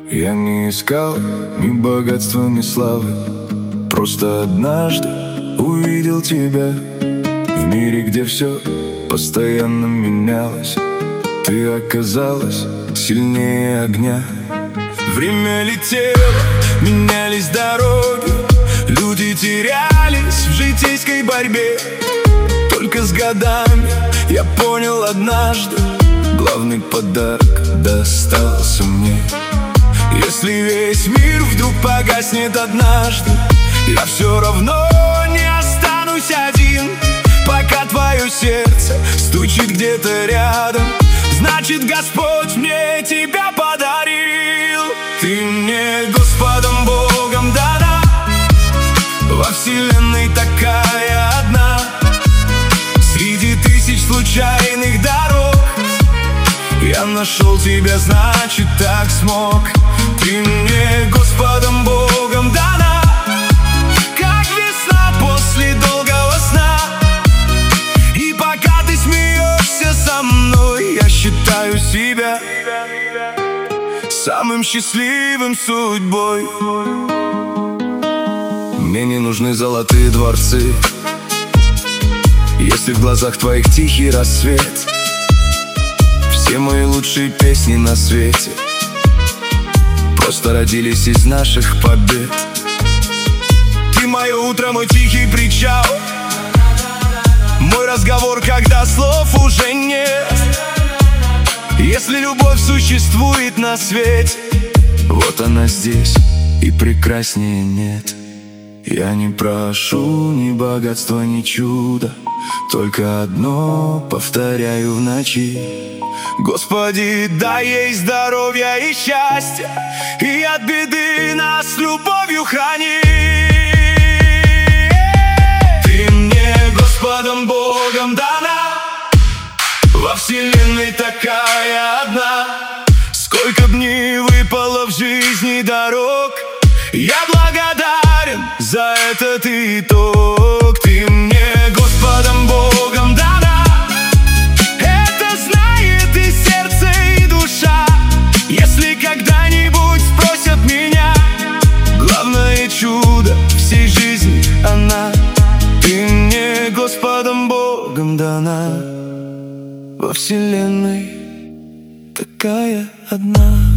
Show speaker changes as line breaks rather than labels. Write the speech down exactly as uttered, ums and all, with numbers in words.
Я не искал ни богатства, ни славы. Просто однажды увидел тебя в мире, где все постоянно менялось. Ты оказалась сильнее огня. Время летело, менялись дороги, люди терялись в житейской борьбе. Только с годами я понял однажды, главный подарок достался мне. Если весь мир вдруг погаснет однажды, я все равно не останусь один. Пока твое сердце стучит где-то рядом, значит, Господь мне тебя подарил. Ты мне Господом Богом дана, во вселенной такая одна. Среди тысяч случайных дорог я нашел тебя, значит, так смог. Ты мне Господом Богом дана, как весна после долгого сна. И пока ты смеешься со мной, я считаю себя самым счастливым судьбой. Мне не нужны золотые дворцы, если в глазах твоих тихий рассвет. Все мои лучшие песни на свете просто родились из наших побед. Ты мое утро, мой тихий причал, мой разговор, когда слов уже нет. Если любовь существует на свете, вот она здесь, и прекраснее нет. Я не прошу ни богатства, ни чуда, только одно повторяю в ночи: Господи, дай ей здоровья и счастья, и от беды нас любовью храни. Ты мне Господом Богом дана, во вселенной такая одна. Сколько дней выпало в жизни дорог, я благодарен за этот итог. Ты мне Господом Богом дана, это знает и сердце, и душа. Если когда-нибудь спросят меня, главное чудо всей жизни она. Ты мне Господом Богом дана, во вселенной такая одна.